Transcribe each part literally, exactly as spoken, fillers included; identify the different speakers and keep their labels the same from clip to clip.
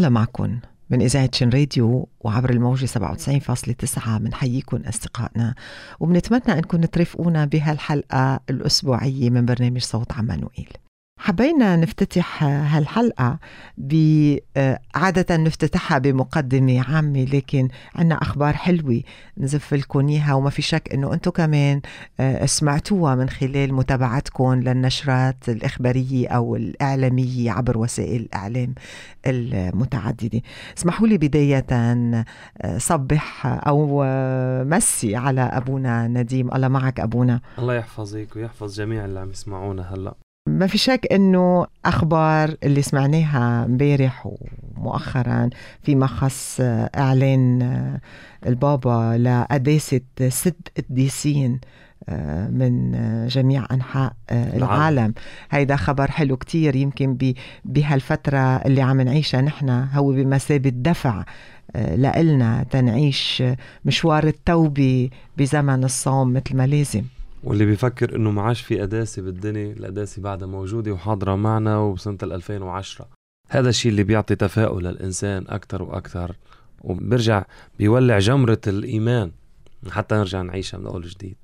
Speaker 1: الله معكم من إذاعة شن راديو وعبر الموجة سبعة وتسعين فاصلة تسعة. بنحييكم أصدقائنا وبنتمنى أنكم ترافقونا بهالحلقة الأسبوعية من برنامج صوت عمانوئيل. حبينا نفتتح هالحلقة عادة نفتتحها بمقدمة عامة، لكن عنا أخبار حلوة نزف لكم إياها، وما في شك أنه أنتم كمان سمعتوها من خلال متابعتكم للنشرات الإخبارية أو الإعلامية عبر وسائل الإعلام المتعددة. اسمحوا لي بداية صبح أو مسي على أبونا نديم. الله معك أبونا.
Speaker 2: الله يحفظك ويحفظ جميع اللي عم يسمعونا هلأ.
Speaker 1: ما في شك أنه أخبار اللي سمعناها مبارح ومؤخرا فيما خص إعلان البابا لقداسة ست قديسين من جميع أنحاء العالم. هيدا خبر حلو كتير، يمكن بهالفترة اللي عم نعيشها نحن هو بمثابة دفع لإلنا تنعيش مشوار التوبة بزمن الصوم مثل ما لازم.
Speaker 2: واللي بيفكر انه معاش في قداسة بالدنيا، القداسة بعدها موجودة وحاضرة معنا وبسنة الألفين وعشرة. هذا الشيء اللي بيعطي تفاؤل للإنسان أكتر وأكتر، وبرجع بيولع جمرة الإيمان حتى نرجع نعيشها من أول جديد.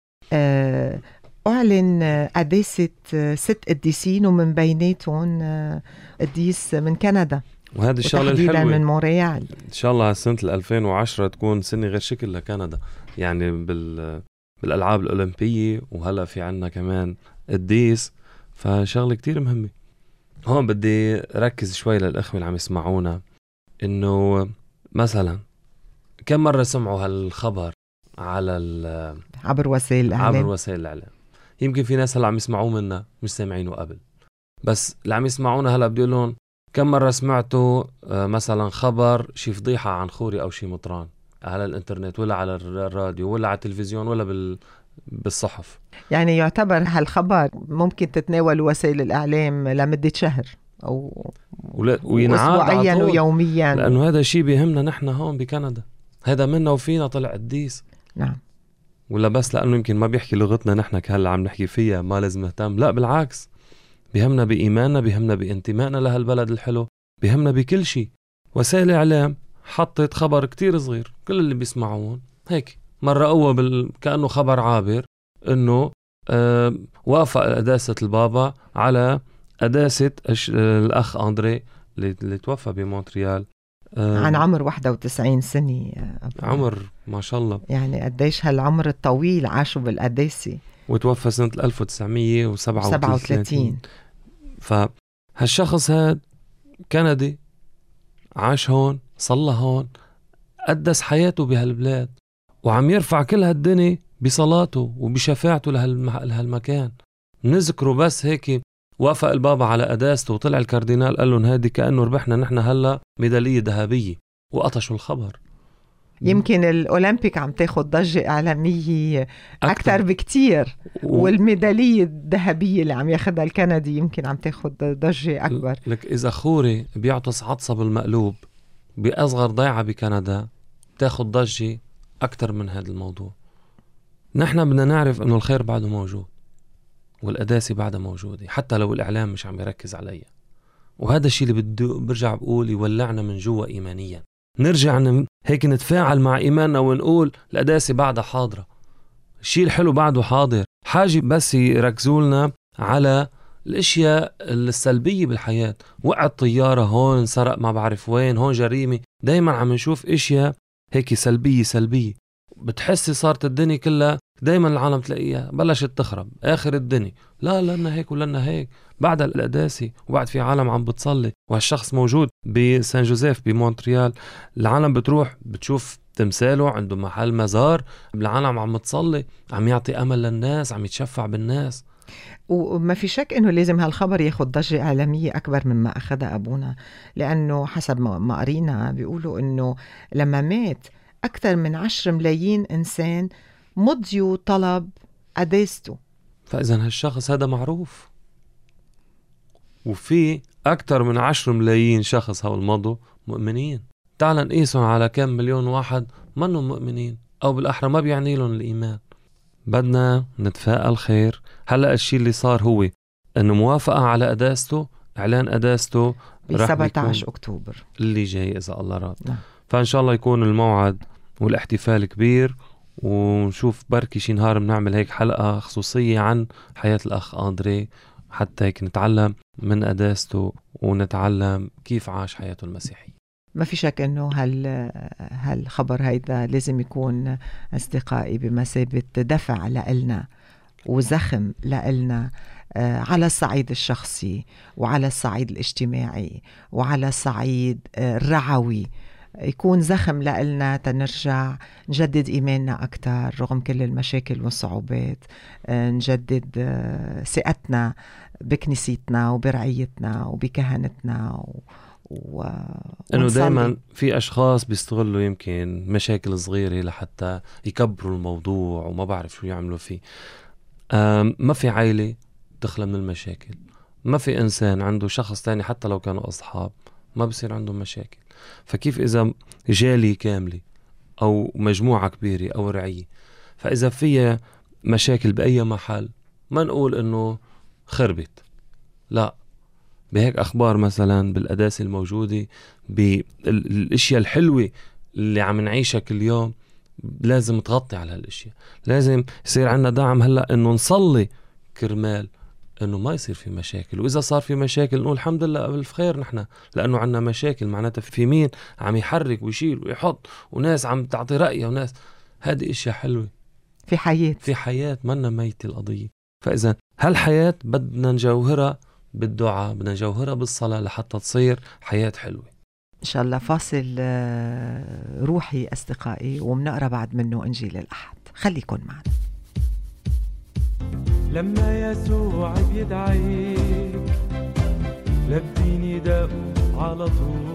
Speaker 1: أعلن قداسة ست قديسين ومن بيناتهم قديس من كندا،
Speaker 2: وهذا الشغلة الحلوة
Speaker 1: من مونريال.
Speaker 2: إن شاء الله سنة الألفين وعشرة تكون سنة غير شكل لكندا، يعني بال بالألعاب الأولمبية، وهلأ في عنا كمان قديس، فشغلة كتير مهمة. هون بدي ركز شوي للأخوة اللي عم يسمعونا، إنه مثلا كم مرة سمعوا هالخبر على
Speaker 1: عبر وسائل الإعلام؟
Speaker 2: عبر وسائل الإعلام. يمكن في ناس هلأ عم يسمعوه منا مش سامعينه قبل، بس اللي عم يسمعونا هلأ بدي لهم كم مرة سمعتوا مثلا خبر شي فضيحة عن خوري أو شي مطران على الانترنت ولا على الراديو ولا على التلفزيون ولا بال... بالصحف.
Speaker 1: يعني يعتبر هالخبر ممكن تتناول وسائل الإعلام لمدة شهر أو
Speaker 2: ولا... وينعاد
Speaker 1: ويوميا،
Speaker 2: لأنه هذا شيء بيهمنا نحن هون بكندا، هذا منا وفينا طلع قديس.
Speaker 1: نعم.
Speaker 2: ولا بس لأنه يمكن ما بيحكي لغتنا نحن كهلا عم نحكي فيها ما لازم نهتم، لا بالعكس، بيهمنا بإيماننا، بيهمنا بانتمائنا لهالبلد الحلو، بيهمنا بكل شيء. وسائل الإعلام حطت خبر كتير صغير، كل اللي بيسمعون هيك مرة قوة بال... كأنه خبر عابر، إنه آه وافق قداسة البابا على قداسة أش... الأخ أندري اللي, اللي توفى بمونتريال
Speaker 1: آه عن عمر واحدة وتسعين سنة.
Speaker 2: عمر ما شاء الله،
Speaker 1: يعني قديش هالعمر الطويل عاشوا بالقداسة.
Speaker 2: وتوفى سنة ألف وتسعمية وسبعة وثلاثين. فهالشخص هاد كندي، عاش هون، صلى هون، قدس حياته بهالبلاد، وعم يرفع كل هالدنيا بصلاته وبشفاعته لهالمكان. نذكره بس هيك وافق البابا على قداسته وطلع الكاردينال قال لهم هادي كأنه ربحنا نحن هلا ميدالية ذهبية، وقطشوا الخبر.
Speaker 1: يمكن الأولمبيك عم تاخد ضجة إعلامية أكتر بكتير، و... والميدالية الذهبية اللي عم ياخدها الكندي يمكن عم تاخد ضجة أكبر.
Speaker 2: لك إذا خوري بيعطس عطسة بالمقلوب بأصغر ضيعة بكندا تاخد ضجة أكتر من هذا الموضوع. نحن بدنا نعرف أنه الخير بعده موجود والقداسة بعده موجودة، حتى لو الإعلام مش عم يركز عليها. وهذا الشيء اللي بده برجع بقول يولعنا من جوا إيمانيا، نرجع ن... هيك نتفاعل مع إيماننا ونقول القداسة بعدها حاضرة، الشيء الحلو بعده حاضر. حاجة بس يركزوا لنا على الاشياء السلبية بالحياة، وقعت طيارة هون، انسرق ما بعرف وين، هون جريمة، دايما عم نشوف اشياء هيك سلبية سلبية. بتحسي صارت الدنيا كلها دايما العالم تلاقيها بلشت تخرب آخر الدنيا، لا لنا هيك ولنا هيك. بعد القداسة وبعد في عالم عم بتصلي، وهالشخص موجود بسان جوزيف بمونتريال، العالم بتروح بتشوف تمثاله عنده محل مزار، العالم عم تصلي، عم يعطي أمل للناس، عم يتشفع بالناس.
Speaker 1: وما في شك إنه لازم هالخبر ياخد ضجة إعلامية أكبر مما أخذها أبونا، لأنه حسب ما قرينا بيقولوا إنه لما مات أكثر من عشر ملايين إنسان مضيوا طلب قداسته.
Speaker 2: فإذا هالشخص هذا معروف، وفي أكثر من عشر ملايين شخص هول مضوا مؤمنين. تعال نقيسهم على كم مليون واحد منهم مؤمنين، أو بالأحرى ما بيعني لهم الإيمان. بدنا نتفائل خير. هلأ الشيء اللي صار هو إنه موافقة على قداسته، إعلان قداسته
Speaker 1: ب سبعة عشر أكتوبر
Speaker 2: اللي جاي إذا الله راد.
Speaker 1: نعم.
Speaker 2: فإن شاء الله يكون الموعد والاحتفال كبير، ونشوف بركي شي نهار بنعمل هيك حلقة خصوصية عن حياة الأخ أندري، حتى هيك نتعلم من قداسته ونتعلم كيف عاش حياته المسيحية.
Speaker 1: ما في شك أنه هال هالخبر هيدا لازم يكون أصدقائي بمثابة دفع لإلنا وزخم لإلنا على الصعيد الشخصي وعلى الصعيد الاجتماعي وعلى الصعيد الرعوي، يكون زخم لإلنا تنرجع نجدد إيماننا أكتر رغم كل المشاكل والصعوبات، نجدد ثقتنا بكنيستنا وبرعيتنا وبكهنتنا و... و...
Speaker 2: انه دائما في اشخاص بيستغلوا يمكن مشاكل صغيره لحتى يكبروا الموضوع وما بعرف شو يعملوا فيه. ما في عائله تخلى من المشاكل، ما في انسان عنده شخص تاني حتى لو كانوا اصحاب ما بصير عندهم مشاكل. فكيف اذا جالي كامله او مجموعه كبيره او رعيه، فاذا فيها مشاكل باي محل ما نقول انه خربت، لا، بهيك أخبار مثلا بالقداسة الموجودة بالأشياء الحلوة اللي عم نعيشها كل يوم، لازم تغطي على هالأشياء. لازم يصير عنا دعم هلأ إنه نصلي كرمال إنه ما يصير في مشاكل، وإذا صار في مشاكل نقول الحمد لله بالف خير نحن، لأنه عنا مشاكل معناتها في مين عم يحرك ويشيل ويحط، وناس عم تعطي رأيها، وناس هذه أشياء حلوة
Speaker 1: في حياة
Speaker 2: في حياة منا ميتة القضية. فإذا هالحياة بدنا نجوهرها بالدعاء، بدنا نجوهرها بالصلاة لحتى تصير حياة حلوة
Speaker 1: إن شاء الله. فاصل روحي أصدقائي ومنقرأ بعد منه إنجيل الأحد، خليكن معنا.
Speaker 3: لما يسوع بيدعيك لبي نداءه على طول،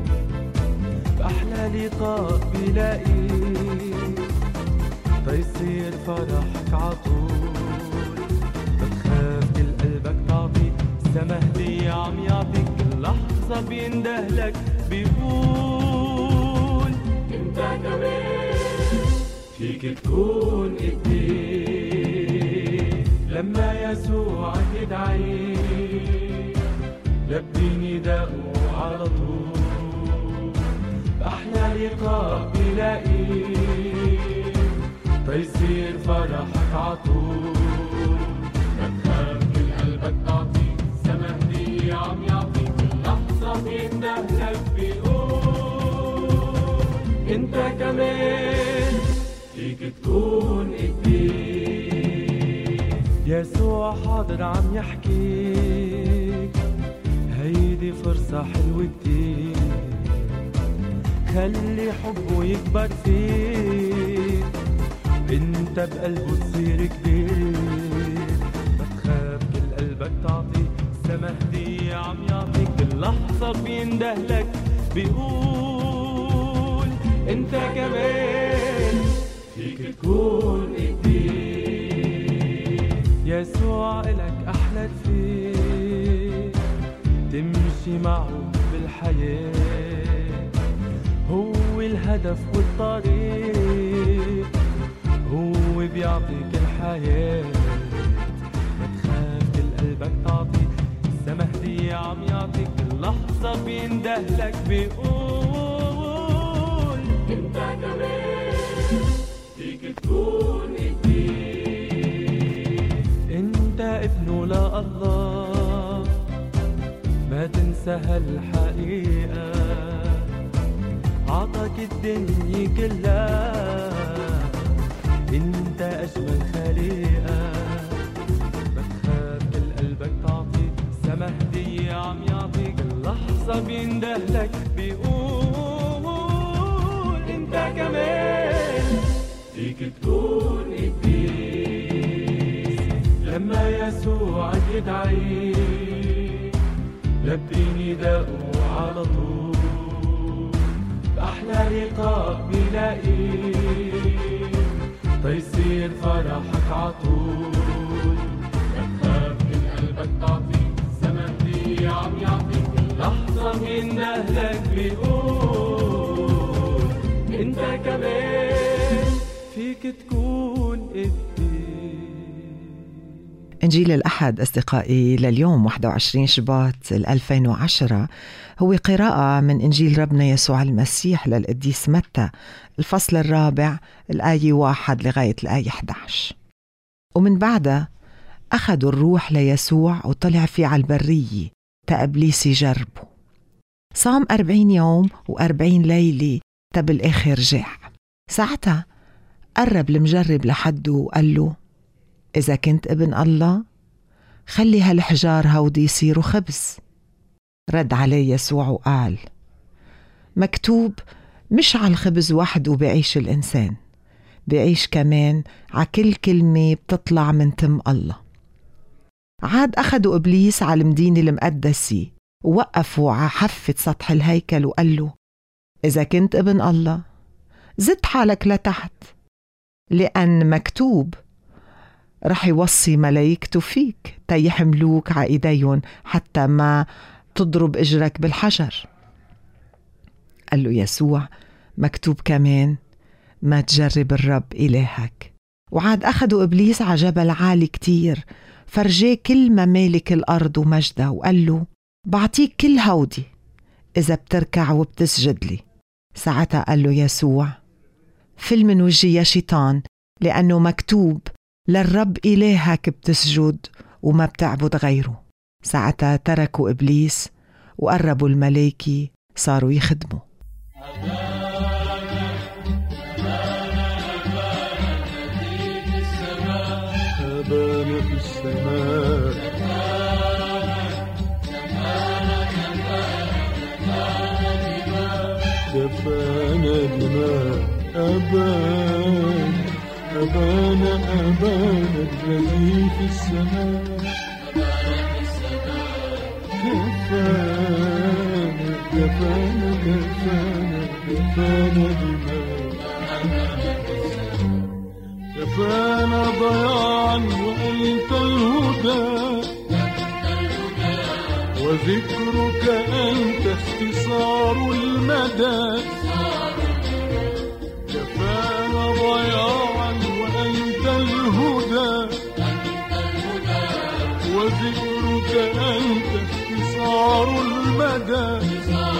Speaker 3: بأحلى لقاء بلاقيك فيصير فرحك عطول، بتخاف كل قلبك تعطي السما هدية عم يعطيك، كل لحظة بيندهلك بيقول انت كمان فيك تكون قديس. لما يسوع يدعيك لبي نداءه على طول، بأحلى لقاء بلاقيك فيصير فرحك عطول، بتخاف كل قلبك تعطي السما هدية عم يعطيك، كل لحظة بيندهلك بيقول انت كمان فيك تكون قديس. يسوع حاضر عم يحكيك هيدي فرصة حلوة كتير، خلي حبه يكبر فيك انت بقلبه تصير كبير، بتخاف كل قلبك تعطي السما هدية عم يعطيك، كل لحظة بيندهلك بيقول انت كمان فيك تكون قديس. يسوع إلك أحلى رفيق تمشي معه بالحياة، هو الهدف والطريق، هو بيعطيك الحياة، بتخاف كل قلبك تعطي السما هدية عم يعطيك، كل لحظة بيندهلك بيقول انت كمان فيك تكون قديس. انت ابنه لله ما تنسى هالحقيقة، عطاك الدنيا كلها انت اجمل خليقة، بتخاف كل قلبك تعطي السما هدية عم يعطيك، اللحظة بيندهلك بيقول انت كمان فيك تكون قديس. لما يسوع يدعيك لبي نداءه على طول، بأحلى لقاء بلاقيك فيصير فرحك عطول، بتخاف كل قلبك تعطي السما هدية عم يعطيك، كل لحظة بيندهلك بيقول انت كمان فيك تكون قديس.
Speaker 1: إنجيل الأحد أصدقائي لليوم واحد وعشرين شباط ألفين وعشرة هو قراءة من إنجيل ربنا يسوع المسيح للقديس متى الفصل الرابع الآية واحد لغاية الآية إحدى عشر. ومن بعدها أخذوا الروح ليسوع وطلع فيه على البرية تأبليس يجربه. صام أربعين يوم وأربعين ليلة تبالآخر جاع. ساعتها قرب المجرب لحده وقال له: إذا كنت ابن الله خلي هالحجار هودي يصيروا خبز. رد عليه يسوع وقال: مكتوب مش على الخبز وحده بيعيش الإنسان، بيعيش كمان على كل كلمة بتطلع من تم الله. عاد أخدوا إبليس على المدينة المقدسة ووقفوا على حافة سطح الهيكل وقال له: إذا كنت ابن الله زد حالك لتحت، لأن مكتوب رح يوصي ملايكته فيك تيحملوك على إيديهم حتى ما تضرب إجرك بالحجر. قال له يسوع: مكتوب كمان ما تجرب الرب إلهك. وعاد أخدوا إبليس على جبل عالي كتير، فرجاه كل ممالك الأرض ومجدها، وقال له: بعطيك كل هودي إذا بتركع وبتسجد لي. ساعتها قال له يسوع: فل من وجهي يا شيطان، لأنه مكتوب للرب إلهك بتسجد وما بتعبد غيره. ساعتها تركوا إبليس وقربوا الملائكة صاروا يخدموا.
Speaker 3: أبانا في السماء، كفانا دماء. أبانا أبانا أبانا الذي في السماء، كفانا كفانا كفانا كفانا دماء. كفانا ضياعا وأنت الهدى، وذكرك أنت اختصار المدى. كفانا ضياعا وأنت الهدى، وذكرك أنت اختصار المدى.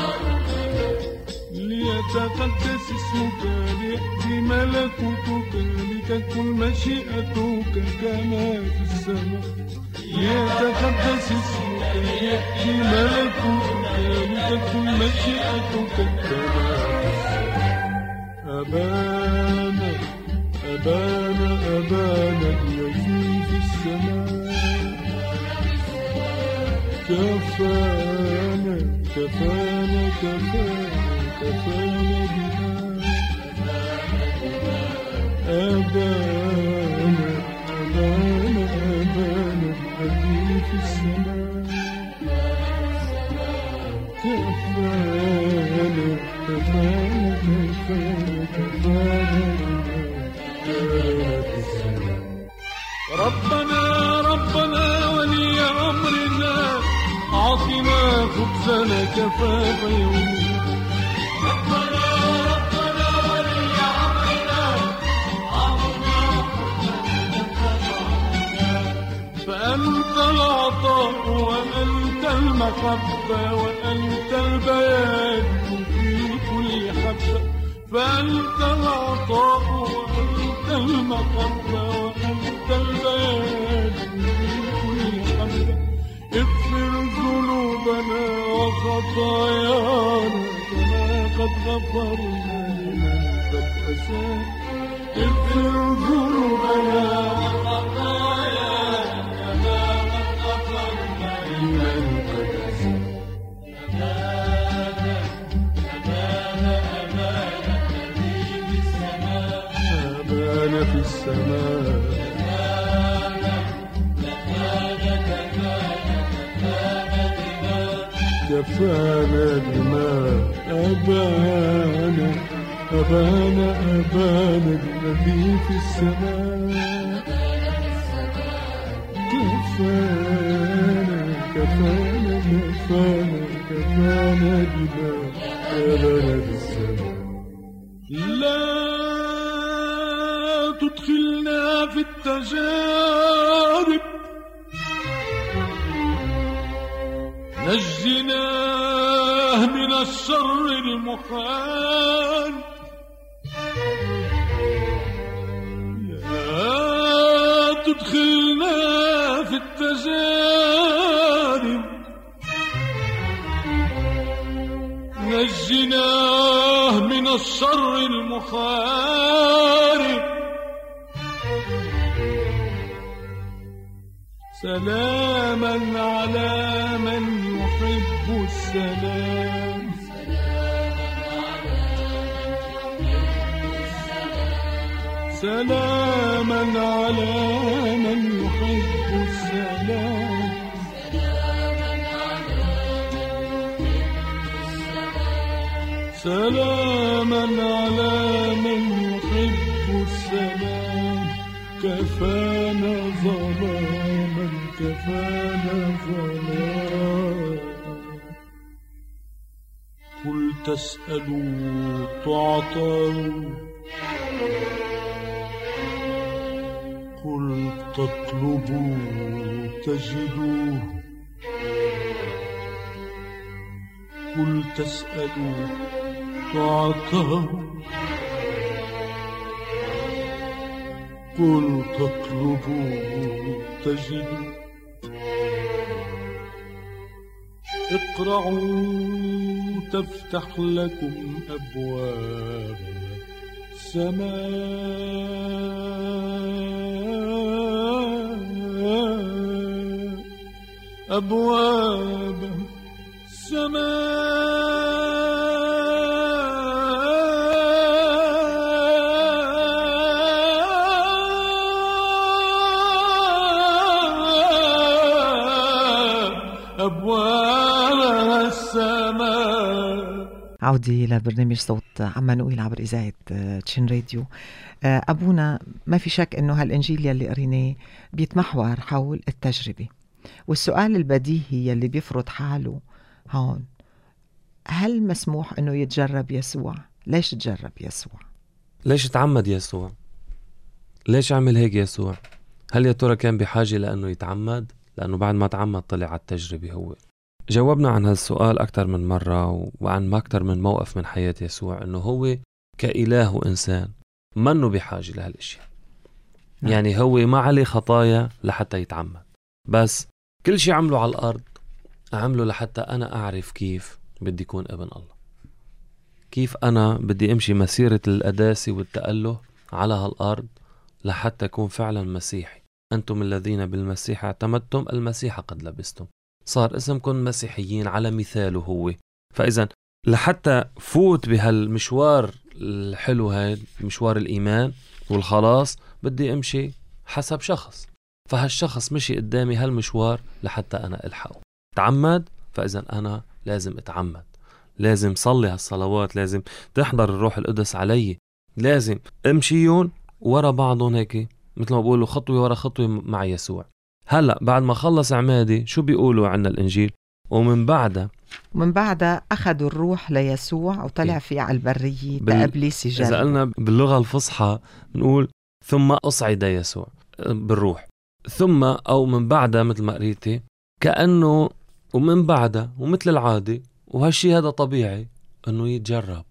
Speaker 3: ليتقدس اسمك، ليأتي ملكوتك، لتكن مشيئتك كما في السماء. ليتقدس اسمك، ليأتي ملكوتك، لتكن مشيئتك كما في السماء. أبانا أبانا أبانا الذي في السماء، كفانا كفانا كفانا كفانا بنا. أبانا أبانا أبانا الذي في السماء، كفانا كفانا كفانا كفانا بنا. ربنا ربنا ولي أمرنا، أعطنا خبزنا كفاف يومنا. ربنا ربنا ولي أمرنا، أعطنا خبزنا كفاف يومنا. فأنت العطاء وأنت المحبة وأنت البيان في كل حبة. فأنت العطاء وأنت المحبة وأنت البيان في كل حبة. اغفر ذنوبنا وخطايانا كما قد غفرنا لمن قد أساء. اغفر ذنوبنا وخطايانا كما قد غفرنا لمن قد أساء. أبانا أبانا أبانا الذي في السماء، أبانا في السماء. كفانا دماء. أبانا أبانا أبانا الذي في السماء، كفانا كفانا كفانا كفانا دماء. أبانا في السماء. لا تدخلنا في التجارب نجناه من الشر المحال لا تدخلنا في التجارب نجناه من الشر المحارب سلاما على من يحب السلام سلاما على من يحب السلام سلاما على من يحب السلام كفانا ظلاما كفانا ظلاما قل تسألوا تعطوا قل تطلبوا تجدوه قل تسألوا تعطوا قل تطلبوا تجدوا اقرعوا تفتح لكم أبواب السماء أبواب السماء أبواب السماء.
Speaker 1: عودي لبرنامج صوت عمانوئيل عبر إذاعة تشين راديو. أبونا ما في شك أنه هالإنجيل يلي قريناه بيتمحور حول التجربة، والسؤال البديهي يلي بيفرض حاله هون، هل مسموح أنه يتجرب يسوع؟ ليش تجرب يسوع؟
Speaker 2: ليش تعمد يسوع؟ ليش عمل هيك يسوع؟ هل يا ترى كان بحاجة لأنه يتعمد؟ لأنه بعد ما تعمد طلع على التجربة هو. جاوبنا عن هالسؤال أكتر من مرة وعن ما أكتر من موقف من حياة يسوع، أنه هو كإله وإنسان منه بحاجة لهالاشياء. نعم. يعني هو ما عليه خطايا لحتى يتعمد، بس كل شيء عمله على الأرض عمله لحتى أنا أعرف كيف بدي يكون ابن الله، كيف أنا بدي أمشي مسيرة القداسة والتأله على هالأرض لحتى أكون فعلا مسيحي. أنتم الذين بالمسيح اعتمدتم المسيح قد لبستم، صار اسمكم مسيحيين على مثاله هو. فإذا لحتى فوت بهالمشوار الحلو هاي مشوار الإيمان والخلاص بدي أمشي حسب شخص، فهالشخص مشي قدامي هالمشوار لحتى أنا ألحقه. تعمد، فإذا أنا لازم أتعمد، لازم صلي هالصلوات، لازم تحضر الروح القدس علي، لازم أمشيون ورا بعضهم هيك مثل ما بقولوا خطوة ورا خطوة مع يسوع. هلأ بعد ما خلص عمادي شو بيقولوا عنا الإنجيل؟ ومن بعدها
Speaker 1: ومن بعدها أخذوا الروح ليسوع وطلع فيه على البرية تأبليس جلبه.
Speaker 2: إذا قلنا باللغة الفصحى نقول ثم أصعد يسوع بالروح، ثم أو من بعدها مثل ما قريتي كأنه ومن بعدها ومثل العادة، وهالشي هذا طبيعي أنه يتجرب،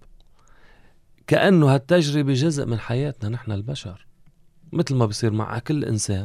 Speaker 2: كأنه هالتجربة جزء من حياتنا نحن البشر مثل ما بيصير مع كل إنسان.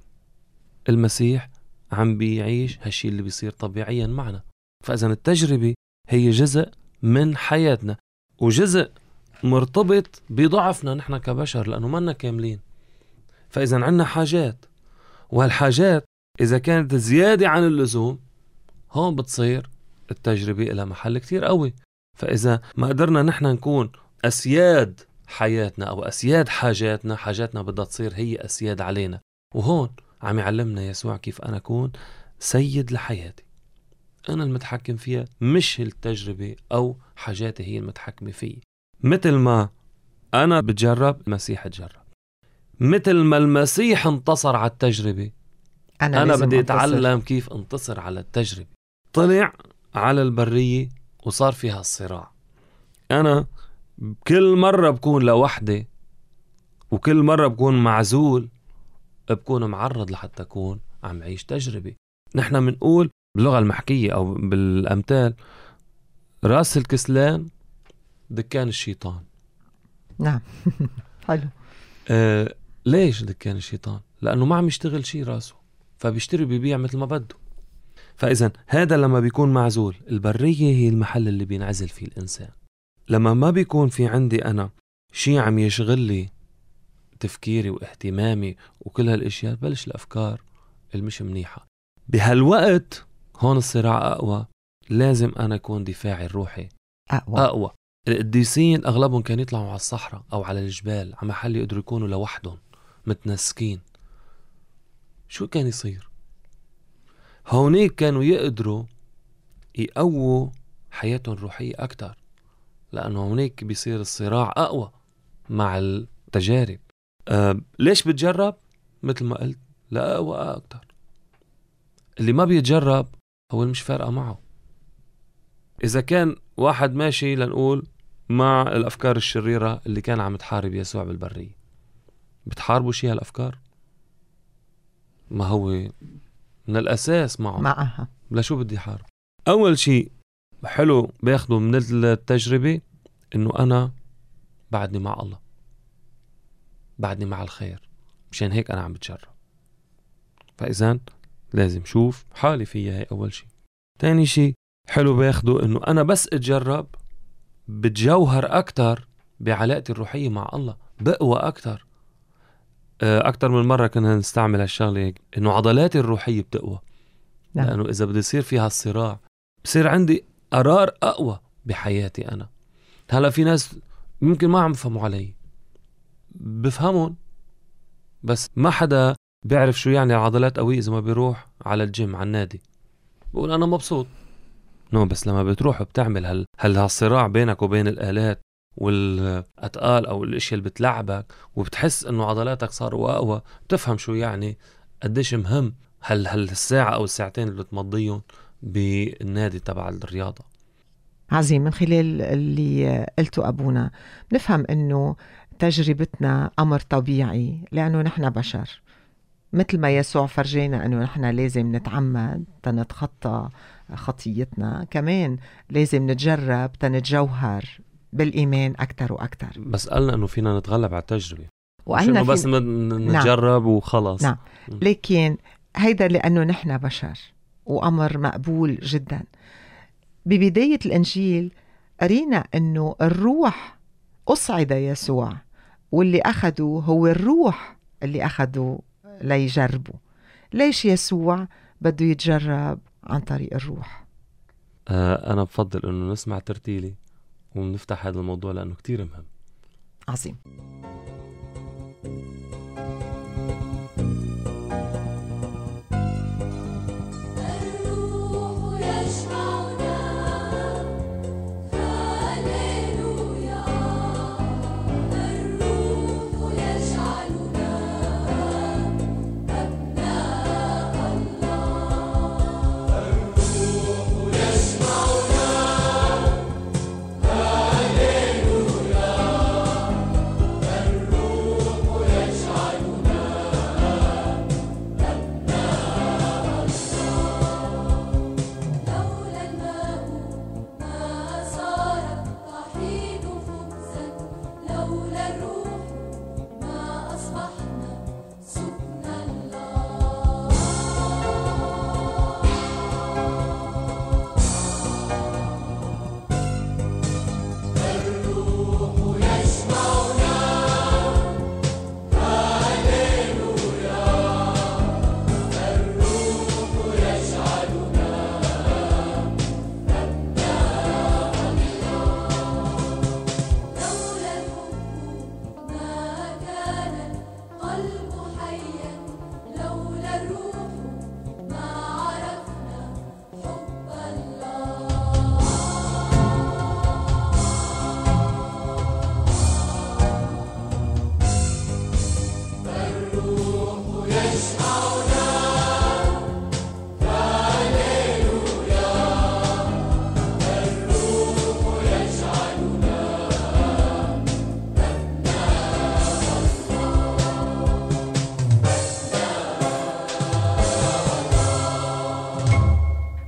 Speaker 2: المسيح عم بيعيش هالشي اللي بيصير طبيعيا معنا. فإذا التجربة هي جزء من حياتنا وجزء مرتبط بضعفنا نحن كبشر، لأنه ما لنا كاملين. فإذا عنا حاجات، وهالحاجات إذا كانت زيادة عن اللزوم هون بتصير التجربة إلى محل كتير قوي. فإذا ما قدرنا نحن نكون أسياد حياتنا أو أسياد حاجاتنا، حاجاتنا بدها تصير هي أسياد علينا. وهون عم يعلمنا يسوع كيف أنا أكون سيد لحياتي، أنا المتحكم فيها، مش التجربة أو حاجاتي هي المتحكمة فيه. مثل ما أنا بتجرب المسيح تجرب، مثل ما المسيح انتصر على التجربة أنا, أنا بدي أتعلم كيف انتصر على التجربة. طلع على البرية وصار فيها الصراع. أنا كل مرة بكون لوحدي وكل مرة بكون معزول، بكون معرض لحتى أكون عم عيش تجربة. نحن منقول باللغة المحكية أو بالأمثال، رأس الكسلان دكان الشيطان.
Speaker 1: نعم. حلو.
Speaker 2: آه ليش دكان الشيطان؟ لأنه ما عم يشتغل شي راسه، فبيشتري بيبيع مثل ما بده. فإذا هذا لما بيكون معزول، البرية هي المحل اللي بينعزل فيه الإنسان. لما ما بيكون في عندي أنا شي عم يشغل لي تفكيري واهتمامي وكل هالاشياء، بلش الافكار المش منيحه. بهالوقت هون الصراع اقوى، لازم انا اكون دفاعي الروحي
Speaker 1: اقوى.
Speaker 2: اقوى. القديسين اغلبهم كانوا يطلعوا على الصحراء او على الجبال، على محل يقدروا يكونوا لوحدهم متنسكين. شو كان يصير هونيك؟ كانوا يقدروا يقووا حياتهم الروحيه اكتر، لانه هونيك بيصير الصراع اقوى مع التجارب. أه ليش بتجرب؟ مثل ما قلت، لا أقوى أكتر. اللي ما بيتجرب هو مش فارقة معه. إذا كان واحد ماشي لنقول مع الأفكار الشريرة اللي كان عم تحارب يسوع بالبرية، بتحاربوا شيء هالأفكار؟ ما هو من الأساس معه
Speaker 1: معها.
Speaker 2: لا شو بدي حارب؟ أول شيء حلو بياخده من التجربة إنه أنا بعدني مع الله، بعدني مع الخير، مشان هيك أنا عم بتجرب. فإذن لازم شوف حالي فيها، هي أول شيء. تاني شيء حلو بياخده إنه أنا بس أتجرب بتجوهر أكتر بعلاقتي الروحية مع الله، بقوى أكتر. أكتر من مرة كنا نستعمل هالشغلة، إنه عضلاتي الروحية بتقوى.
Speaker 1: نعم.
Speaker 2: لأنه إذا بدي يصير فيها الصراع بصير عندي قرار أقوى بحياتي أنا. هلا في ناس ممكن ما عم يفهموا علي، بفهمون، بس ما حدا بيعرف شو يعني العضلات قوية إذا ما بيروح على الجيم على النادي بقول أنا مبسوط. نو بس لما بتروح وبتعمل هال هال هالصراع بينك وبين الآلات والأتقال أو الاشياء اللي بتلعبك، وبتحس إنه عضلاتك صاروا أقوى، بتفهم شو يعني قديش مهم هال هالساعة أو الساعتين اللي بتمضيهم بالنادي تبع الرياضة.
Speaker 1: عظيم. من خلال اللي قلته أبونا نفهم إنه تجربتنا أمر طبيعي، لأنه نحن بشر، مثل ما يسوع فرجينا أنه نحن لازم نتعمد تنتخطى خطيتنا، كمان لازم نتجرب تنتجوهر بالإيمان أكتر وأكتر.
Speaker 2: بس قالنا أنه فينا نتغلب على التجربة،
Speaker 1: وقالنا
Speaker 2: بس
Speaker 1: فينا...
Speaker 2: نتجرب. نعم. وخلاص.
Speaker 1: نعم. لكن هيدا لأنه نحن بشر، وأمر مقبول جدا. ببداية الإنجيل قرينا أنه الروح أصعد يسوع، واللي أخده هو الروح اللي أخده ليجربه. ليش يسوع بده يتجرب عن طريق الروح؟
Speaker 2: آه أنا بفضل أنه نسمع ترتيلي ونفتح هذا الموضوع لأنه كتير مهم.
Speaker 1: عظيم.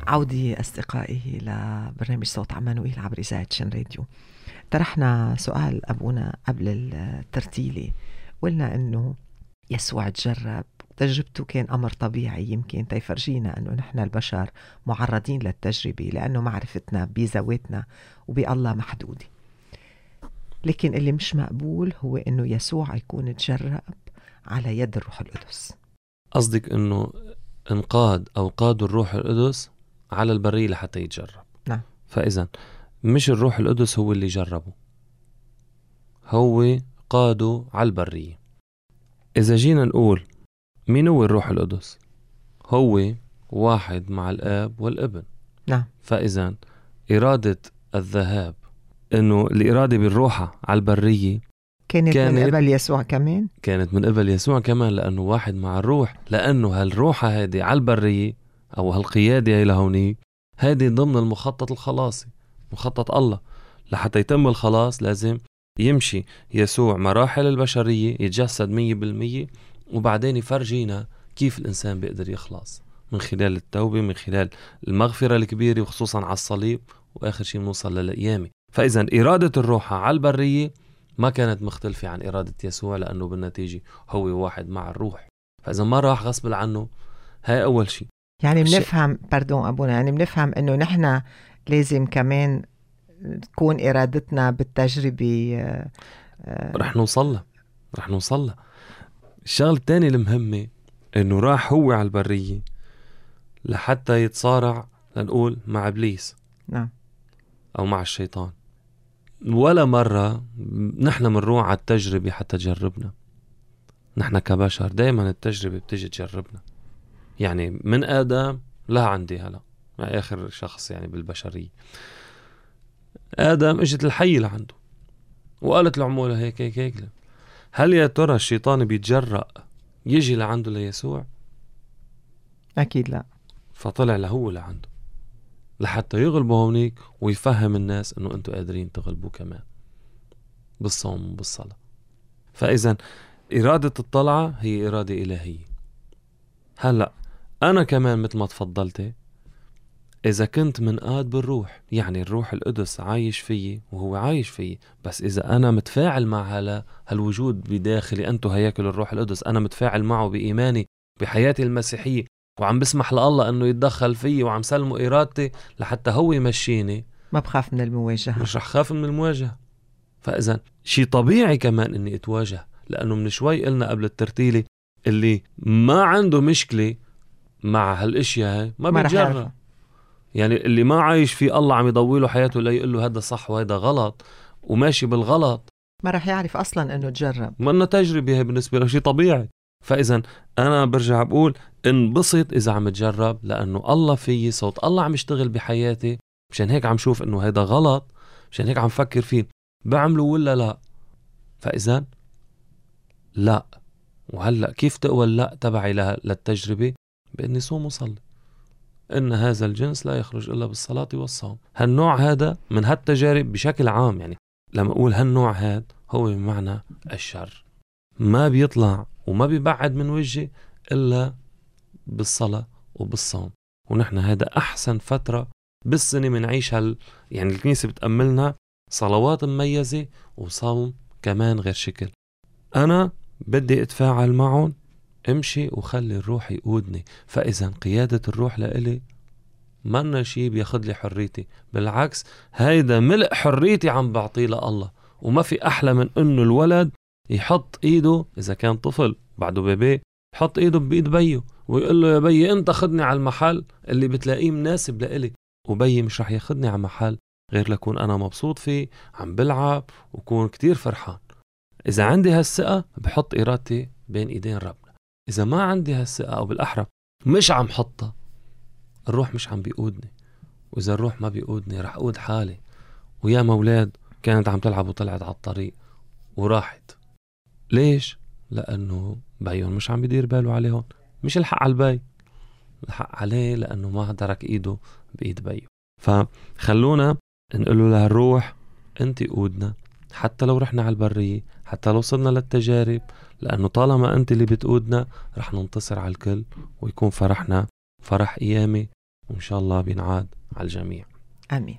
Speaker 1: عودي أصدقائي لبرنامج صوت عمانوئيل عبر إذاعة شن راديو. طرحنا سؤال أبونا قبل الترتيلة، قلنا أنه يسوع تجرب، تجربته كان أمر طبيعي، يمكن تيفرجينا أنه نحن البشر معرضين للتجربة لأنه معرفتنا بذواتنا وبالله محدودة. لكن اللي مش مقبول هو أنه يسوع يكون تجرب على يد الروح القدس.
Speaker 2: قصدك أنه انقاد أو قاد الروح القدس على البرية لحتى يتجرب.
Speaker 1: نعم.
Speaker 2: فإذا مش الروح القدس هو اللي جربه، هو قاده على البرية. إذا جينا نقول مين هو الروح القدس؟ هو واحد مع الآب والابن.
Speaker 1: نعم.
Speaker 2: فإذا إرادة الذهاب، إنه الإرادة بالروحة على البرية
Speaker 1: كانت,
Speaker 2: كانت
Speaker 1: من قبل يسوع كمان
Speaker 2: كانت من قبل يسوع كمان، لأنه واحد مع الروح، لأنه هالروحة هذه على البرية أو هالقيادة إلى هوني هذه ضمن المخطط الخلاصي، مخطط الله. لحتى يتم الخلاص لازم يمشي يسوع مراحل البشرية، يتجسد مية بالمية، وبعدين يفرجينا كيف الإنسان بيقدر يخلص من خلال التوبة، من خلال المغفرة الكبيرة وخصوصا على الصليب، وآخر شيء نوصل للقيامة. فإذا إرادة الروح على البرية ما كانت مختلفة عن إرادة يسوع، لأنه بالنتيجة هو واحد مع الروح. فإذا ما راح غصب عنه، هاي أول شيء.
Speaker 1: يعني بنفهم باردون أبونا، يعني بنفهم أنه نحن لازم كمان تكون إرادتنا بالتجربة. آه
Speaker 2: رح نوصلها رح نوصلها الشغل الثاني المهمة أنه راح هو على البرية لحتى يتصارع، لنقول مع إبليس.
Speaker 1: نعم.
Speaker 2: أو مع الشيطان. ولا مرة نحن منروح على التجربة حتى تجربنا. نحن كبشر دايما التجربة بتيجي تجربنا، يعني من آدم لا عندي هلا مع آخر شخص يعني بالبشرية. آدم اجت الحية لعنده وقالت العمولة هيك هيك هيك. هل يا ترى الشيطان بيتجرأ يجي لعنده ليسوع؟
Speaker 1: أكيد لا.
Speaker 2: فطلع له لعنده لحتى يغلبوا هونيك ويفهم الناس انه انتوا قادرين تغلبوا كمان بالصوم وبالصلاة. فإذا إرادة الطلعة هي إرادة إلهية. هلأ أنا كمان مثل ما تفضلتي، إذا كنت منقاد بالروح، يعني الروح القدس عايش فيي وهو عايش فيي، بس إذا أنا متفاعل مع هلا هالوجود بداخلي، أنتوا هياكل الروح القدس، أنا متفاعل معه بإيماني بحياتي المسيحية، وعم بسمح لله أنه يتدخل فيي، وعم سلمه إرادتي لحتى هو يمشيني،
Speaker 1: ما بخاف من المواجهة،
Speaker 2: مش رح خاف من المواجهة. فإذا شي طبيعي كمان إني أتواجه، لأنه من شوي قلنا قبل الترتيلة اللي ما عنده مشكلة مع هالاشياء ما, ما بيتجرب. يعني اللي ما عايش في الله عم يضويله حياته لا يقول له هذا صح وهذا غلط وماشي بالغلط،
Speaker 1: ما رح يعرف أصلا أنه تجرب،
Speaker 2: ما أنه تجربة هي بالنسبة له شيء طبيعي. فإذا أنا برجع بقول انبسط إذا عم تجرب، لأنه الله فيه صوت الله عم يشتغل بحياتي، مشان هيك عم شوف أنه هذا غلط، مشان هيك عم فكر فيه بعمله ولا لا. فإذا لا. وهلأ كيف تقوى لا تبعي للتجربة؟ بأني صوم وصلي، إن هذا الجنس لا يخرج إلا بالصلاة والصوم. هالنوع هذا من هالتجارب بشكل عام، يعني لما أقول هالنوع هذا هو بمعنى الشر، ما بيطلع وما بيبعد من وجهي إلا بالصلاة وبالصوم. ونحن هذا أحسن فترة بالسنة منعيش هال يعني الكنيسة بتأملنا صلوات مميزة وصوم كمان غير شكل. أنا بدي أتفاعل معهم، امشي وخلي الروح يقودني. فإذا قيادة الروح لإلي منا شي بياخد لي حريتي، بالعكس هيدا ملء حريتي عم بعطيه لله. وما في أحلى من إنه الولد يحط إيده، إذا كان طفل بعده بيبي، يحط إيده بإيد بيه ويقول له يا بي أنت خدني على المحل اللي بتلاقيه مناسب لإلي. وبي مش رح ياخدني على محل غير لكون أنا مبسوط فيه، عم بلعب وكون كتير فرحان. إذا عندي هالثقة بحط إرادتي بين إيدين ربنا. إذا ما عندي هالثقة أو بالأحرى مش عم حطها، الروح مش عم بيقودني. وإذا الروح ما بيقودني رح أقود حالي. ويا مولاد كانت عم تلعب وطلعت على الطريق وراحت. ليش؟ لأنه بيون مش عم بيدير باله عليهم. مش الحق على البي، الحق عليه لأنه ما ترك إيده بإيد بيه. فخلونا نقول له للروح أنت قودنا، حتى لو رحنا على البرية، حتى لو صرنا للتجارب، لأنه طالما أنت اللي بتقودنا رح ننتصر على الكل، ويكون فرحنا فرح قيامي وإن شاء الله بينعاد على الجميع.
Speaker 1: آمين.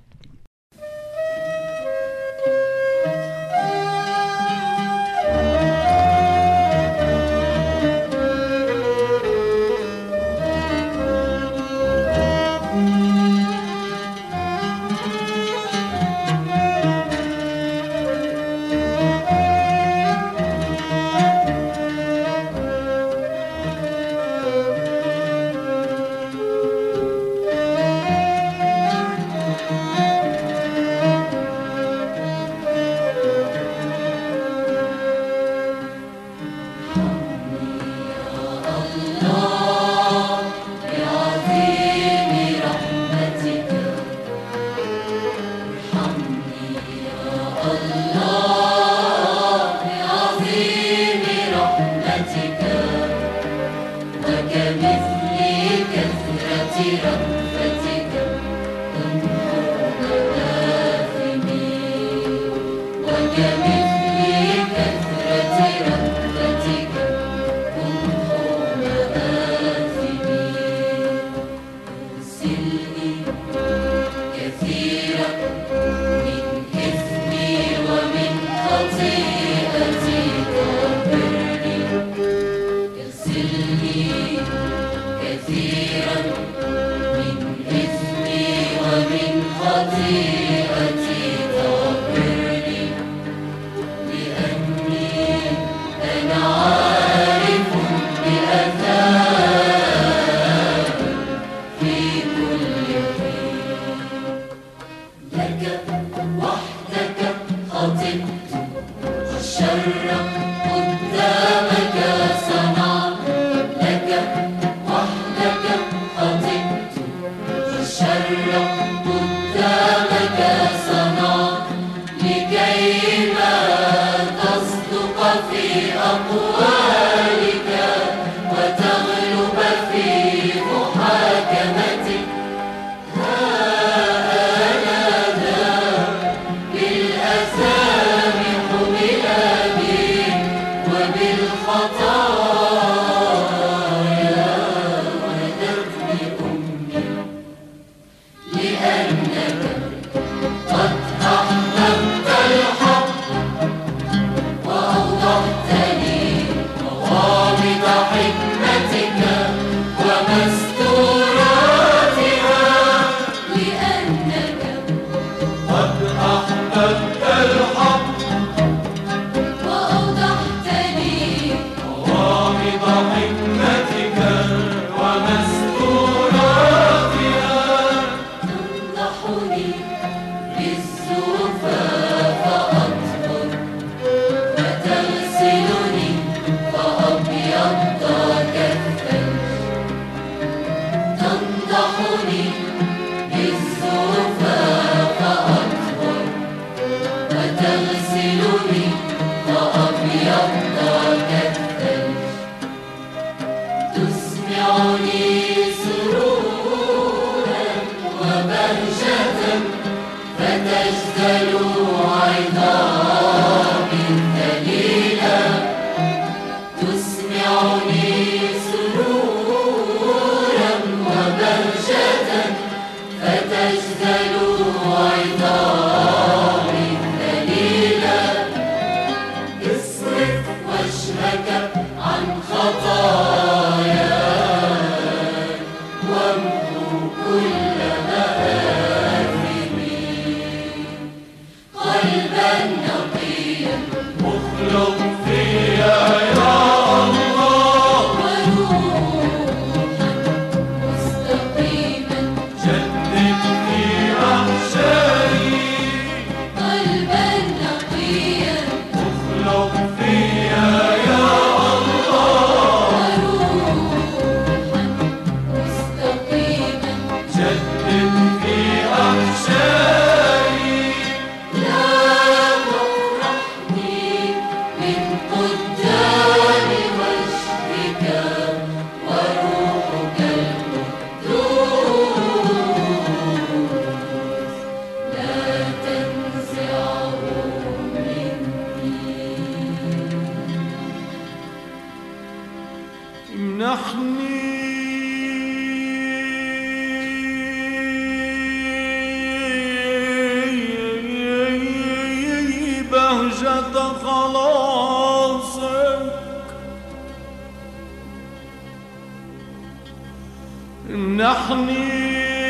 Speaker 3: امنحني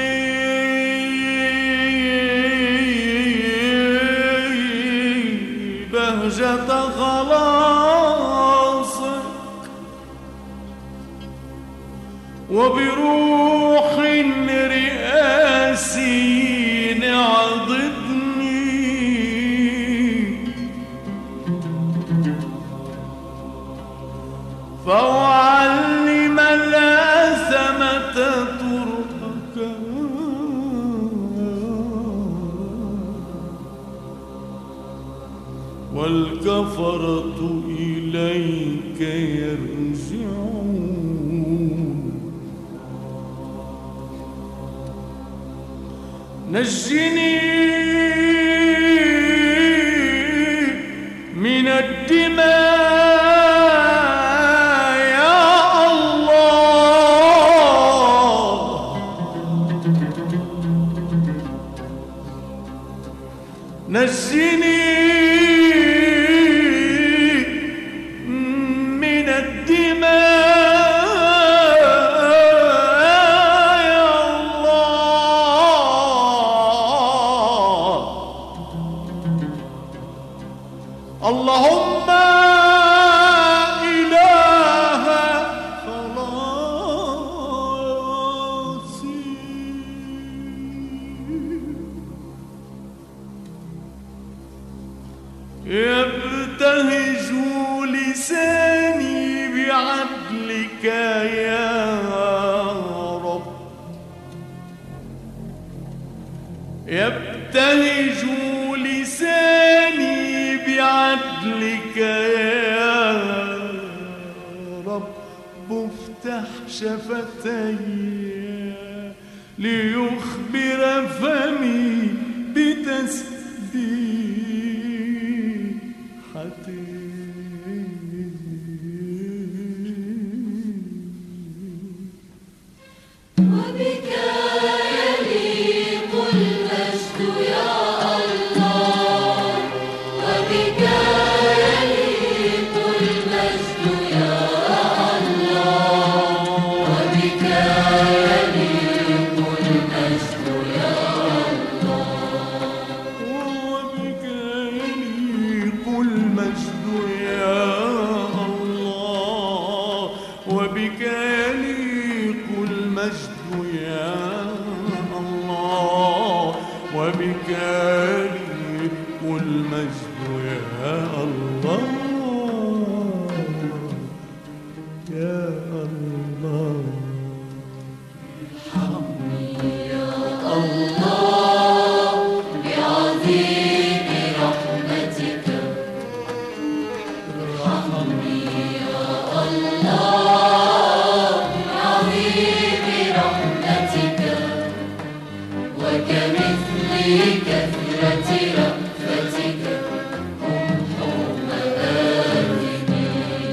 Speaker 3: بهجة خلاصك وبروح رئاسي عضدني فأعلم الأثمة طرقك والكفرة إليك يرجعون. نجني من الدماء يا الله، نجني من الدماء يا الله. اللهم إله خلاصي يبتهج لساني بعدلك يا رب، يبتهج لساني بعدلك يا رب. افتح شفتي ليخبر فمي بتسبيحتي.
Speaker 4: وبك يليق المجد يا الله، وبك يليق المجد يا الله، وبك يليق المجد يا الله،
Speaker 3: وبك يليق المجد يا الله، وبك يليق المجد يا الله، وبك يليق المجد يا الله يا الله.
Speaker 4: بعظيم رحمتك ارحمني يا الله، بعظيم رحمتك وكمثل كثرة رأفتك امحو مآثمي،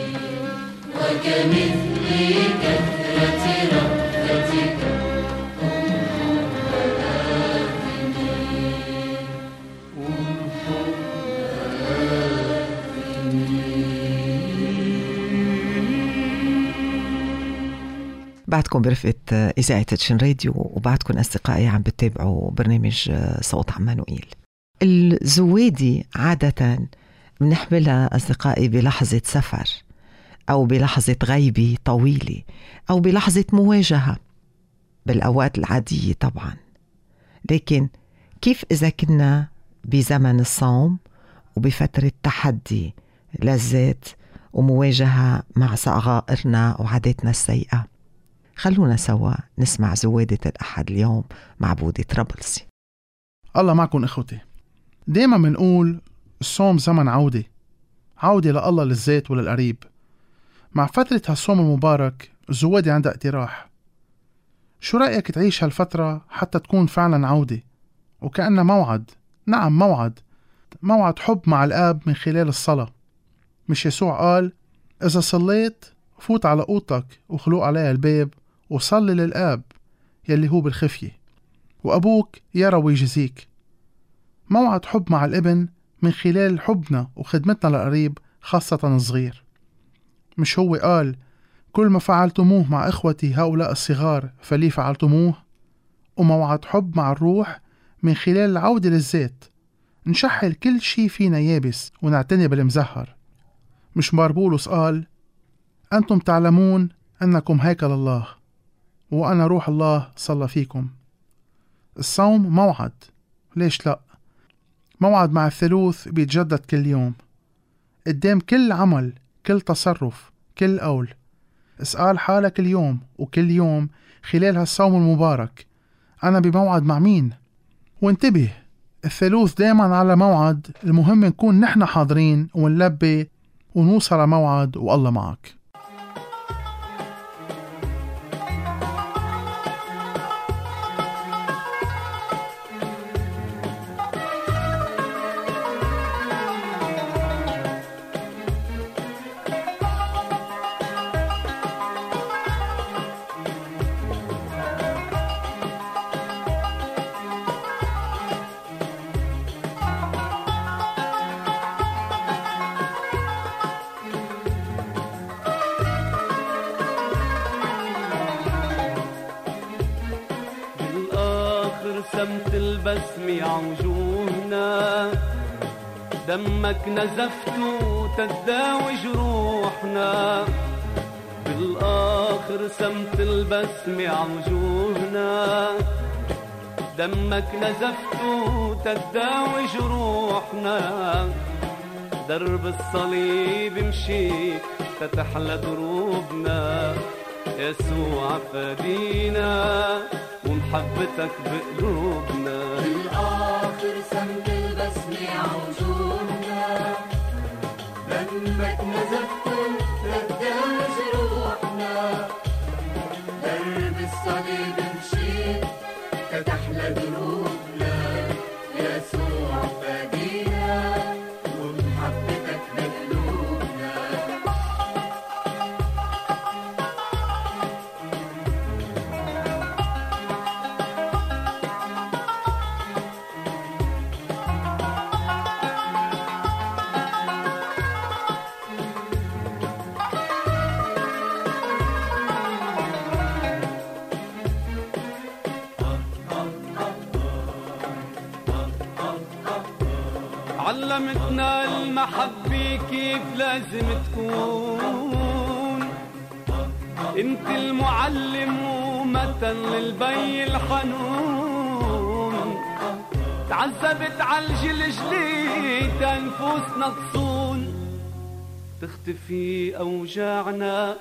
Speaker 4: وكمثل كثرة رأفتك امحو مآثمي، امحو
Speaker 1: بعدكم برفقة إذاعة تشن راديو، وبعدكم أصدقائي عم بتابعوا برنامج صوت عمانوئيل. الزوادي عادة بنحملها أصدقائي بلحظة سفر أو بلحظة غيبة طويلة أو بلحظة مواجهة بالأوقات العادية طبعا. لكن كيف إذا كنا بزمن الصوم وبفترة تحدي للذات ومواجهة مع صغائرنا وعاداتنا السيئة؟ خلونا سوا نسمع زوادة الأحد اليوم مع بودة رابلسي.
Speaker 5: الله معكم إخوتي. دايما منقول الصوم زمن عودة، عودة لله للذات وللقريب. مع فترة هالصوم المبارك الزوادة عندها اقتراح. شو رأيك تعيش هالفترة حتى تكون فعلا عودة وكأنها موعد؟ نعم موعد، موعد حب مع الآب من خلال الصلاة. مش يسوع قال إذا صليت فوت على أوضتك وخلوق عليها الباب وصلي للآب يلي هو بالخفية وأبوك يرى ويجزيك. موعد حب مع الابن من خلال حبنا وخدمتنا للقريب خاصة الصغير. مش هو قال كل ما فعلتموه مع إخوتي هؤلاء الصغار فلي فعلتموه. وموعد حب مع الروح من خلال العودة للذات، نشحل كل شي فينا يابس ونعتني بالمزهر. مش بولس قال أنتم تعلمون أنكم هيكل الله وأنا روح الله صلى فيكم. الصوم موعد، ليش لأ؟ موعد مع الثالوث بيتجدد كل يوم قدام كل عمل، كل تصرف، كل قول. اسأل حالك اليوم وكل يوم خلال هالصوم المبارك، أنا بموعد مع مين؟ وانتبه، الثالوث دايما على موعد، المهم نكون نحن حاضرين ونلبي ونوصل موعد والله معك.
Speaker 6: سمت البسم عوجوهنا، دمك نزفته تداوي جروحنا. بالآخر سمت البسم عوجوهنا، دمك نزفته تداوي جروحنا. درب الصليب مشي تتحلى دروبنا، يسوع فدينا ومحبتك بقلوبنا.
Speaker 4: بالآخر سمت البسم عوجوهنا، دمك نزفته تداوي جروحنا. درب الصليب مشيت تتحلى دروبنا، يسوع فدينا ومحبتك بقلوبنا.
Speaker 6: علمتنا المحبة كيف لازم تكون، انت المعلم ومثل للبي الحنون. تعذبت عالجل جليد انفسنا تصون، تختفي اوجاعنا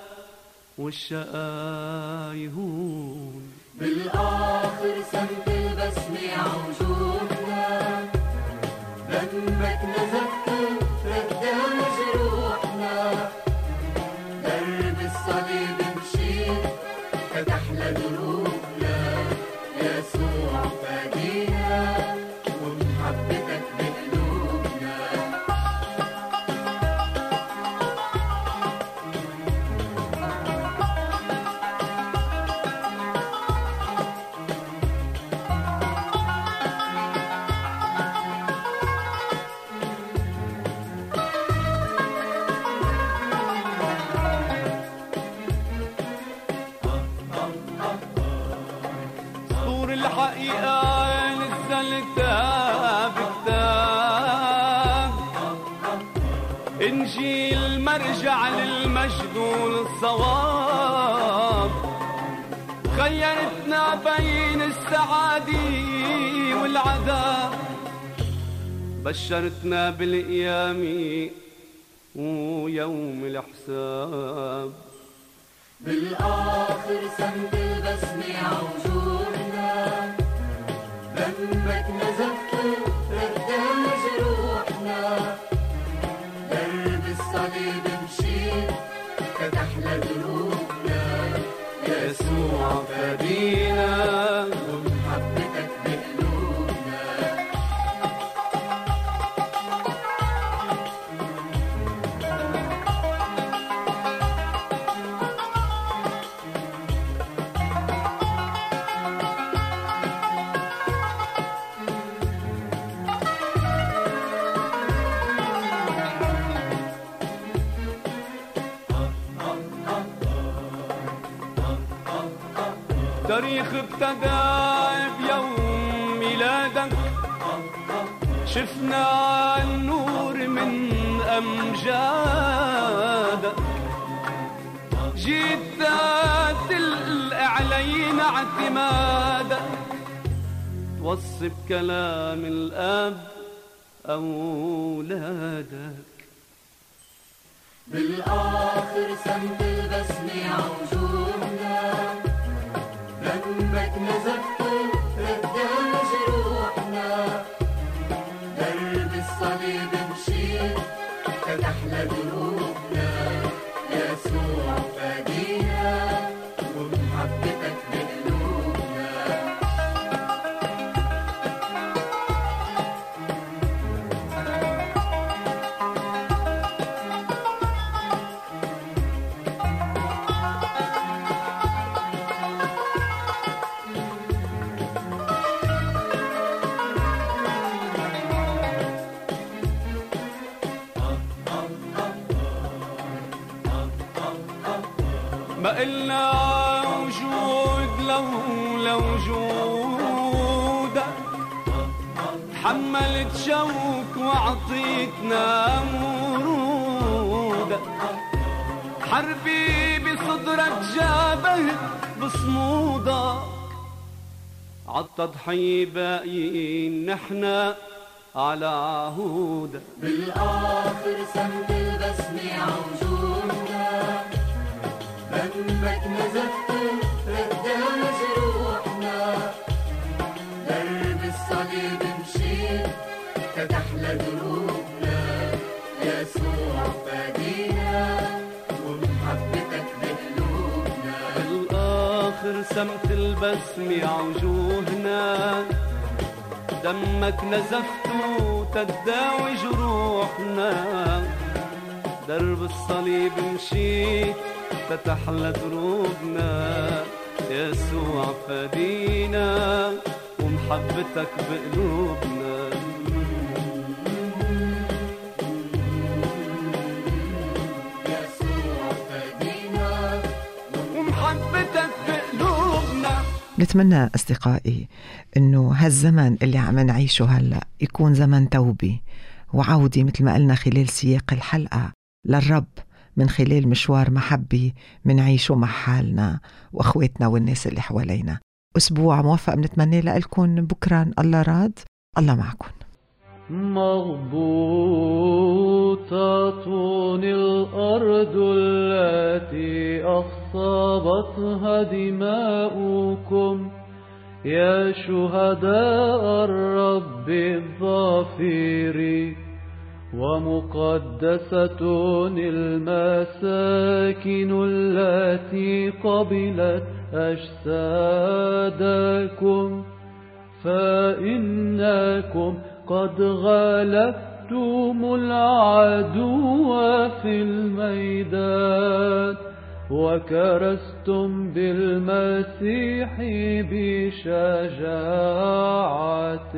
Speaker 6: والشقا يهون.
Speaker 4: بالآخر سمت البسم عوجوهنا، دمك نزفته تداوي جروحنا. درب الصليب مشيت تتحلى دروبنا، يسوع فدينا ومحبتك بقلوبنا.
Speaker 6: الحقيقة نزلتها بكتاب، إنجيل مرجع للمجد والصواب. خيرتنا بين السعادة والعذاب، بشرتنا بالقيامة ويوم الحساب.
Speaker 4: بالآخر سمت البسم عوجوهنا، دمك نزفته تداوي جروحنا. درب الصليب مشيت تتحلى دروبنا،
Speaker 6: يسوع فدينا
Speaker 4: ومحبتك بقلوبنا.
Speaker 6: تاريخ ابتدى بيوم ميلادك، شفنا النور من أمجادك، جيت تدل علينا اعتمادك، توصي بكلام الأب أولادك.
Speaker 4: بالآخر سمت البسمة عوجوهنا، دمك نزفت ردى جروحنا، درب الصليب مشيت فتح لدروبنا، يسوع فدينا ومحبتك بقلوبنا.
Speaker 6: ما إلنا وجود لولا وجودك، تحملت شوك وعطيتنا مرودك، حربي بصدرك جابهت بصمودك، عالتضحية باقيين نحنا على عهودك.
Speaker 4: بالآخر سمت البسمة عوجوهنا، دمك نزفت ردى جروحنا، درب الصليب مشيت فتح لدروبنا، يسوع فدينا ومحبتك بقلوبنا.
Speaker 6: بالآخر سمت البسمة عوجوهنا، دمك نزفت تداوي جروحنا، درب الصليب مشيت فتح لدروبنا، يسوع فدينا ومحبتك بقلوبنا.
Speaker 4: يسوع فدينا
Speaker 6: ومحبتك بقلوبنا.
Speaker 1: نتمنى أصدقائي أنه هالزمن اللي عم نعيشه هلأ يكون زمن توبة وعودة، مثل ما قلنا خلال سياق الحلقة، للرب من خلال مشوار محبة منعيشه مع حالنا وأخواتنا والناس اللي حوالينا. أسبوع موفق بنتمنى لكم. بكرا الله راد، الله معكم.
Speaker 7: مغبوطة الأرض التي أخصبتها دماؤكم يا شهداء الرب الظافر، ومقدسة المساكن التي قبلت أجسادكم، فإنكم قد غلبتم العدو في الميدان، وكرستم بالمسيح بشجاعة،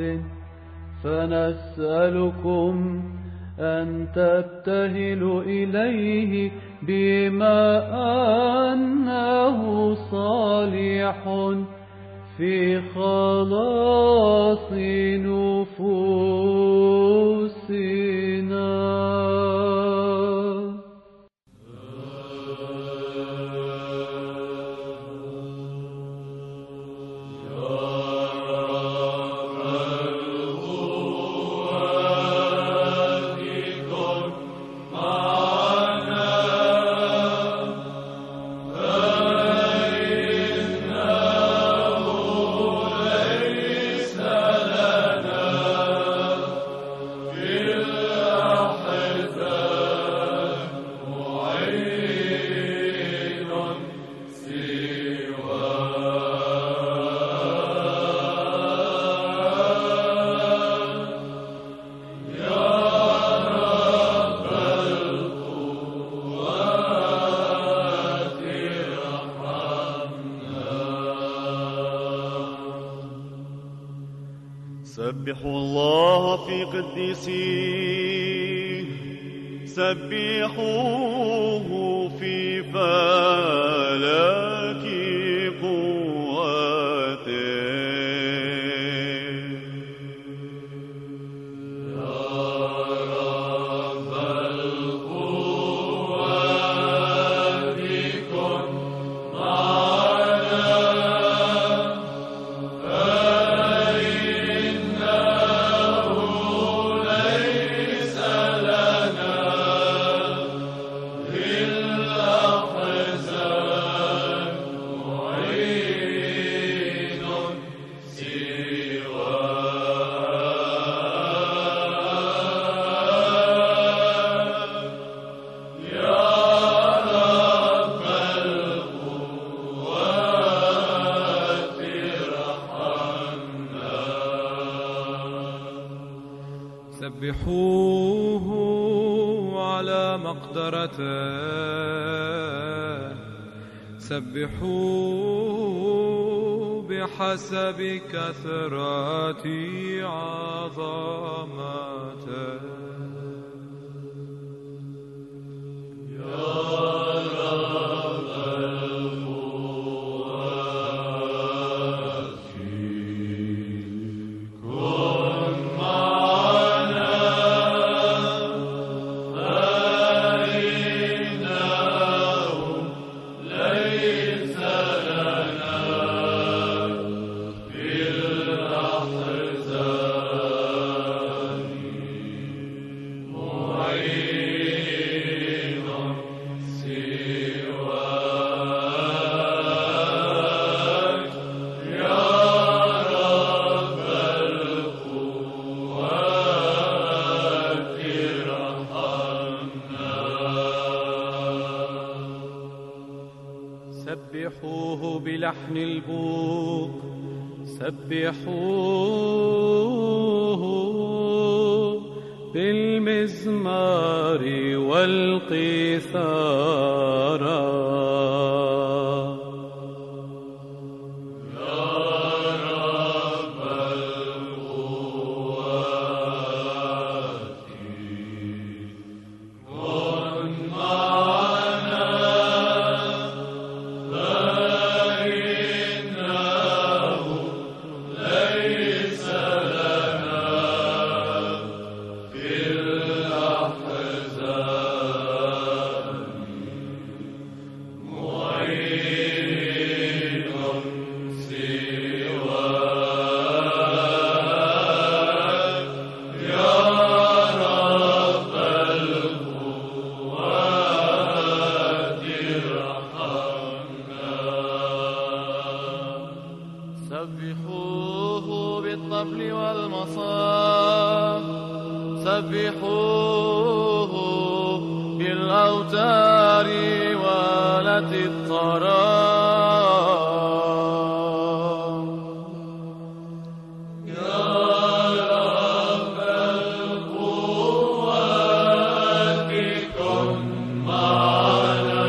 Speaker 7: فنسألكم أن تبتهلوا إليه بما أنه صالح في خلاص نفوسنا.
Speaker 8: سبحوا الله في قديسيه، سبحوه في فلك قوته.
Speaker 7: سبحوا بحسب كثرة عظمته. سبحوه بلحن البوق، سبحوه بالمزمار والقيثارة. سبحوه بالطبل والمصاف، سبحوه بالأوتار والت الطرام. يا رب القوات كن معنا،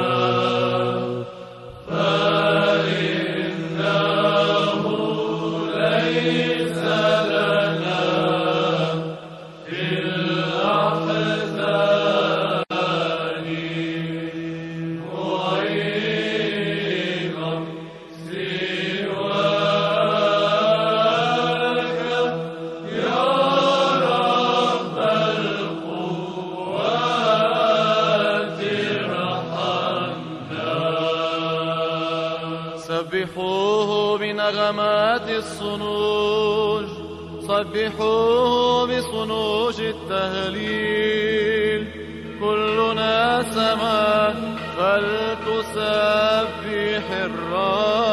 Speaker 7: فإنه ليس لنا في الأحزان معينا سواك. يا رب القوات ارحمنا. سبحوه بنغمات الصنوج، سبحوه بصنوج التهليل. كلنا سمع فلتسبح الرب.